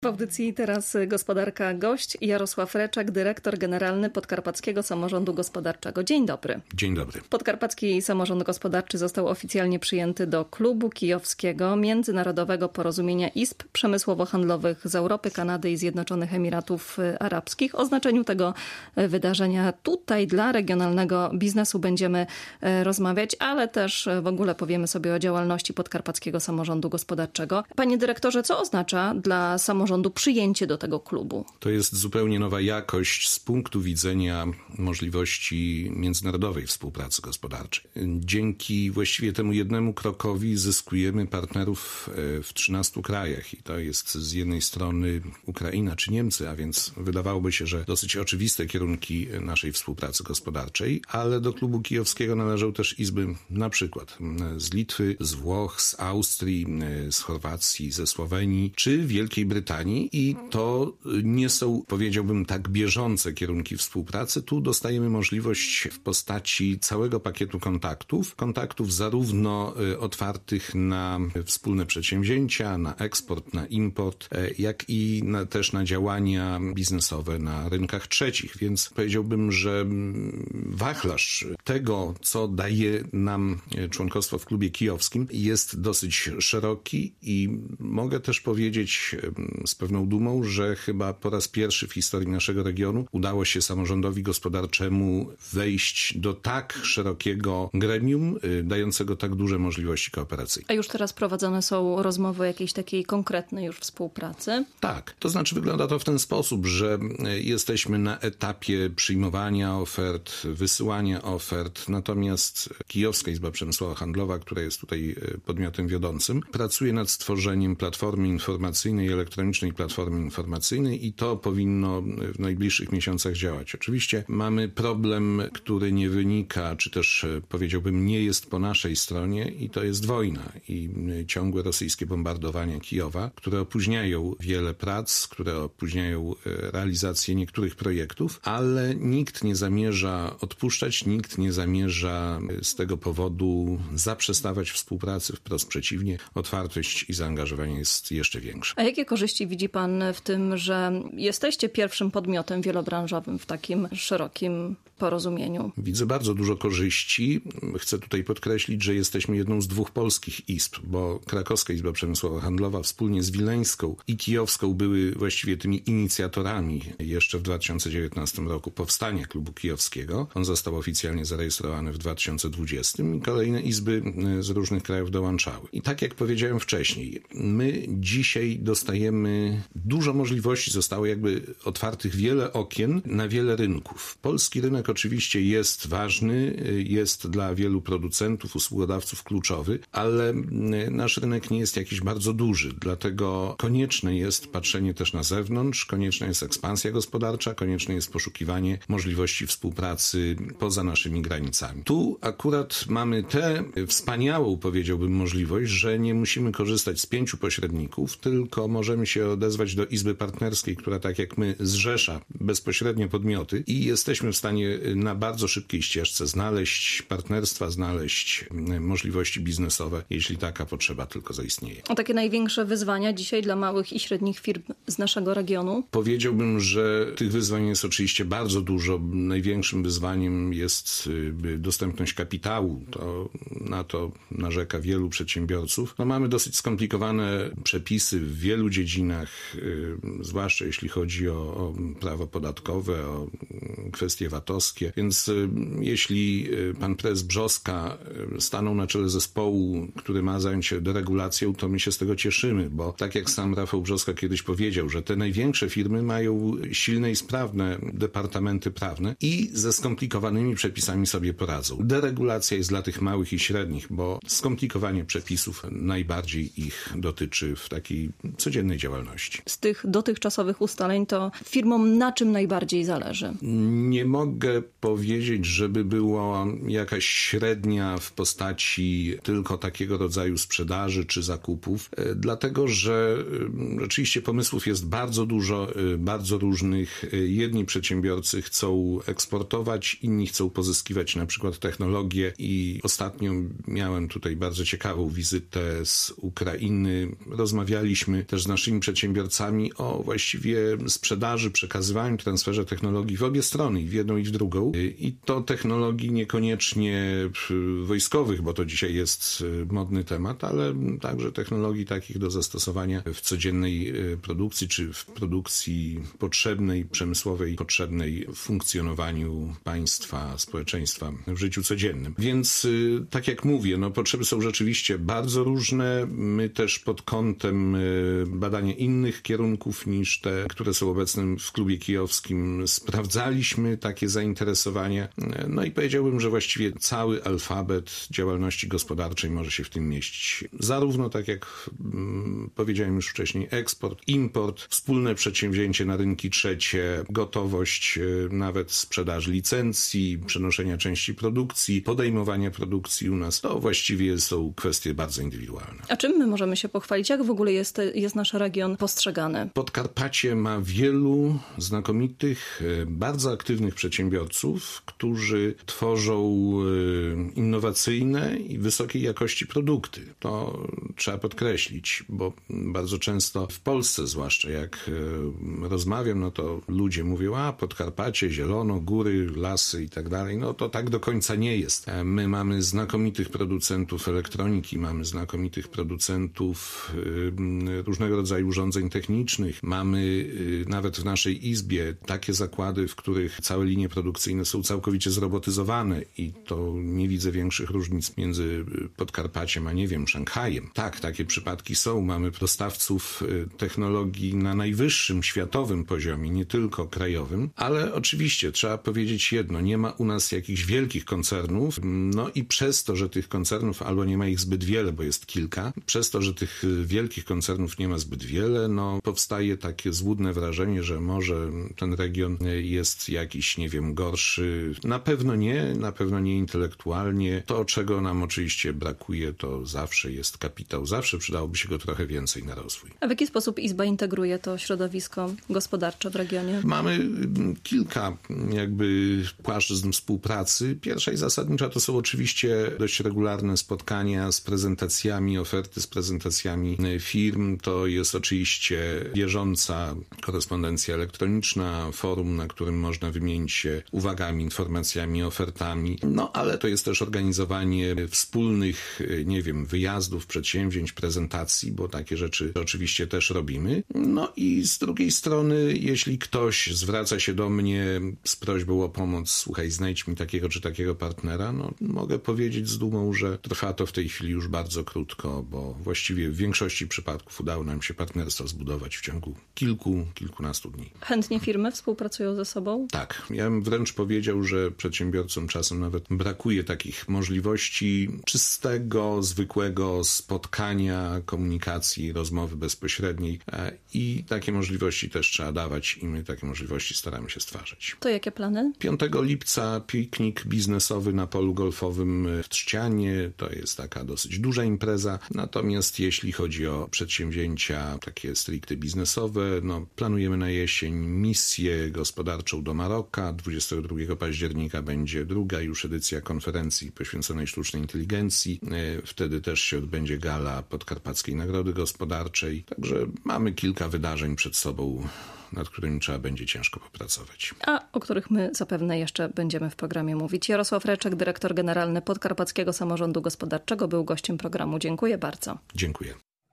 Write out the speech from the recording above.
W audycji teraz gospodarka gość Jarosław Reczak, dyrektor generalny Podkarpackiego Samorządu Gospodarczego. Dzień dobry. Dzień dobry. Podkarpacki Samorząd Gospodarczy został oficjalnie przyjęty do Klubu Kijowskiego Międzynarodowego Porozumienia Izb Przemysłowo-Handlowych z Europy, Kanady i Zjednoczonych Emiratów Arabskich. O znaczeniu tego wydarzenia tutaj dla regionalnego biznesu będziemy rozmawiać, ale też w ogóle powiemy sobie o działalności Podkarpackiego Samorządu Gospodarczego. Panie dyrektorze, co oznacza dla samorządu przyjęcie do tego klubu? To jest zupełnie nowa jakość z punktu widzenia możliwości międzynarodowej współpracy gospodarczej. Dzięki właściwie temu jednemu krokowi zyskujemy partnerów w 13 krajach i to jest z jednej strony Ukraina czy Niemcy, a więc wydawałoby się, że dosyć oczywiste kierunki naszej współpracy gospodarczej, ale do klubu kijowskiego należą też izby na przykład z Litwy, z Włoch, z Austrii, z Chorwacji, ze Słowenii czy Wielkiej Brytanii i to nie są, powiedziałbym tak, bieżące kierunki współpracy. Tu dostajemy możliwość w postaci całego pakietu kontaktów zarówno otwartych na wspólne przedsięwzięcia, na eksport, na import, jak i też na działania biznesowe na rynkach trzecich. Więc powiedziałbym, że wachlarz tego, co daje nam członkostwo w klubie kijowskim, jest dosyć szeroki i mogę też powiedzieć z pewną dumą, że chyba po raz pierwszy w historii naszego regionu udało się samorządowi gospodarczemu wejść do tak szerokiego gremium, dającego tak duże możliwości kooperacyjne. A już teraz prowadzone są rozmowy jakiejś takiej konkretnej już współpracy? Tak, to znaczy wygląda to w ten sposób, że jesteśmy na etapie przyjmowania ofert, wysyłania ofert, natomiast Kijowska Izba Przemysłowo-Handlowa, która jest tutaj podmiotem wiodącym, pracuje nad stworzeniem platformy informacyjnej, elektronicznej platformy informacyjnej i to powinno w najbliższych miesiącach działać. Oczywiście mamy problem, który nie wynika, czy też powiedziałbym nie jest po naszej stronie i to jest wojna i ciągłe rosyjskie bombardowania Kijowa, które opóźniają wiele prac, które opóźniają realizację niektórych projektów, ale nikt nie zamierza odpuszczać, nikt nie zamierza z tego powodu zaprzestawać współpracy, wprost przeciwnie, otwartość i zaangażowanie jest jeszcze większe. A jakie korzyści widzi pan w tym, że jesteście pierwszym podmiotem wielobranżowym w takim szerokim porozumieniu? Widzę bardzo dużo korzyści. Chcę tutaj podkreślić, że jesteśmy jedną z dwóch polskich izb, bo Krakowska Izba Przemysłowo-Handlowa wspólnie z Wileńską i Kijowską były właściwie tymi inicjatorami jeszcze w 2019 roku powstania klubu kijowskiego. On został oficjalnie zarejestrowany w 2020 i kolejne izby z różnych krajów dołączały. I tak jak powiedziałem wcześniej, my dzisiaj dostajemy dużo możliwości, zostało jakby otwartych wiele okien na wiele rynków. Polski rynek oczywiście jest ważny, jest dla wielu producentów, usługodawców kluczowy, ale nasz rynek nie jest jakiś bardzo duży, dlatego konieczne jest patrzenie też na zewnątrz, konieczna jest ekspansja gospodarcza, konieczne jest poszukiwanie możliwości współpracy poza naszymi granicami. Tu akurat mamy tę wspaniałą, powiedziałbym, możliwość, że nie musimy korzystać z 5 pośredników, tylko możemy się odezwać do izby partnerskiej, która tak jak my zrzesza bezpośrednio podmioty i jesteśmy w stanie na bardzo szybkiej ścieżce znaleźć partnerstwa, znaleźć możliwości biznesowe, jeśli taka potrzeba tylko zaistnieje. A takie największe wyzwania dzisiaj dla małych i średnich firm z naszego regionu? Powiedziałbym, że tych wyzwań jest oczywiście bardzo dużo. Największym wyzwaniem jest dostępność kapitału. Na to narzeka wielu przedsiębiorców. Mamy dosyć skomplikowane przepisy w wielu dziedzinach, zwłaszcza jeśli chodzi o prawo podatkowe, o kwestie VAT-owskie. Więc jeśli pan prezes Brzoska stanął na czele zespołu, który ma zająć się deregulacją, to my się z tego cieszymy, bo tak jak sam Rafał Brzoska kiedyś powiedział, że te największe firmy mają silne i sprawne departamenty prawne i ze skomplikowanymi przepisami sobie poradzą. Deregulacja jest dla tych małych i średnich, bo skomplikowanie przepisów najbardziej ich dotyczy w takiej codziennej działalności. Z tych dotychczasowych ustaleń to firmom na czym najbardziej zależy? Nie mogę mogę powiedzieć, żeby była jakaś średnia w postaci tylko takiego rodzaju sprzedaży czy zakupów, dlatego że rzeczywiście pomysłów jest bardzo dużo, bardzo różnych. Jedni przedsiębiorcy chcą eksportować, inni chcą pozyskiwać na przykład technologię i ostatnio miałem tutaj bardzo ciekawą wizytę z Ukrainy. Rozmawialiśmy też z naszymi przedsiębiorcami o właściwie sprzedaży, przekazywaniu, transferze technologii w obie strony, i w jedną i w drugą. I to technologii niekoniecznie wojskowych, bo to dzisiaj jest modny temat, ale także technologii takich do zastosowania w codziennej produkcji, czy w produkcji potrzebnej, przemysłowej, potrzebnej w funkcjonowaniu państwa, społeczeństwa w życiu codziennym. Więc tak jak mówię, potrzeby są rzeczywiście bardzo różne. My też pod kątem badania innych kierunków niż te, które są obecne w klubie kijowskim, sprawdzaliśmy takie zainteresowania. I powiedziałbym, że właściwie cały alfabet działalności gospodarczej może się w tym mieścić. Zarówno, tak jak powiedziałem już wcześniej, eksport, import, wspólne przedsięwzięcie na rynki trzecie, gotowość nawet sprzedaży licencji, przenoszenia części produkcji, podejmowania produkcji u nas. To właściwie są kwestie bardzo indywidualne. A czym my możemy się pochwalić? Jak w ogóle jest nasz region postrzegany? Podkarpacie ma wielu znakomitych, bardzo aktywnych przedsiębiorców, którzy tworzą innowacyjne i wysokiej jakości produkty. To trzeba podkreślić, bo bardzo często w Polsce, zwłaszcza jak rozmawiam, to ludzie mówią, Podkarpacie, zielono, góry, lasy i tak dalej. To tak do końca nie jest. My mamy znakomitych producentów elektroniki, mamy znakomitych producentów różnego rodzaju urządzeń technicznych. Mamy nawet w naszej izbie takie zakłady, w których całe linie produkcyjne są całkowicie zrobotyzowane i to nie widzę większych różnic między Podkarpaciem a Szanghajem. Tak, takie przypadki są. Mamy dostawców technologii na najwyższym światowym poziomie, nie tylko krajowym, ale oczywiście trzeba powiedzieć jedno, nie ma u nas jakichś wielkich koncernów, i przez to, że tych koncernów albo nie ma ich zbyt wiele, bo jest kilka, przez to, że tych wielkich koncernów nie ma zbyt wiele, powstaje takie złudne wrażenie, że może ten region jest jakiś, gorszy. Na pewno nie intelektualnie. To, czego nam oczywiście brakuje, to zawsze jest kapitał. Zawsze przydałoby się go trochę więcej na rozwój. A w jaki sposób Izba integruje to środowisko gospodarcze w regionie? Mamy kilka płaszczyzn współpracy. Pierwsza i zasadnicza to są oczywiście dość regularne spotkania z prezentacjami oferty, z prezentacjami firm. To jest oczywiście bieżąca korespondencja elektroniczna, forum, na którym można wymienić się uwagami, informacjami, ofertami. Ale to jest też organizowanie wspólnych, wyjazdów, przedsięwzięć, prezentacji, bo takie rzeczy oczywiście też robimy. I z drugiej strony, jeśli ktoś zwraca się do mnie z prośbą o pomoc, słuchaj, znajdź mi takiego czy takiego partnera, mogę powiedzieć z dumą, że trwa to w tej chwili już bardzo krótko, bo właściwie w większości przypadków udało nam się partnerstwo zbudować w ciągu kilkunastu dni. Chętnie firmy współpracują ze sobą? Tak. Ja bym wręcz powiedział, że przedsiębiorcom czasem nawet brakuje takich możliwości czystego, zwykłego spotkania, komunikacji, rozmowy bezpośredniej i takie możliwości też trzeba dawać i my takie możliwości staramy się stwarzać. To jakie plany? 5 lipca piknik biznesowy na polu golfowym w Trzcianie. To jest taka dosyć duża impreza. Natomiast jeśli chodzi o przedsięwzięcia takie stricte biznesowe, planujemy na jesień misję gospodarczą do Maroka. 22 października będzie druga już edycja konferencji poświęconej sztucznej inteligencji. Wtedy też się odbędzie gala Podkarpackiej Nagrody Gospodarczej. Także mamy kilka wydarzeń przed sobą, nad którymi trzeba będzie ciężko popracować. A o których my zapewne jeszcze będziemy w programie mówić. Jarosław Reczek, dyrektor generalny Podkarpackiego Samorządu Gospodarczego, był gościem programu. Dziękuję bardzo. Dziękuję.